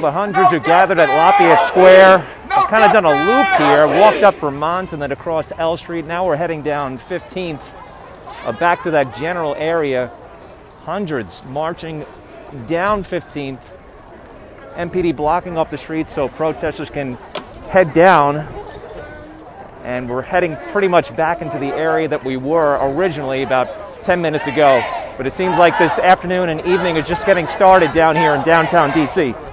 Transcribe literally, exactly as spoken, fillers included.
the hundreds who gathered at Lafayette Square. I've kind of done a loop here, walked up Vermont and then across L Street. Now we're heading down fifteenth, uh, back to that general area. Hundreds marching down fifteenth. M P D blocking off the streets so protesters can head down. And we're heading pretty much back into the area that we were originally about ten minutes ago. But it seems like this afternoon and evening is just getting started down here in downtown D C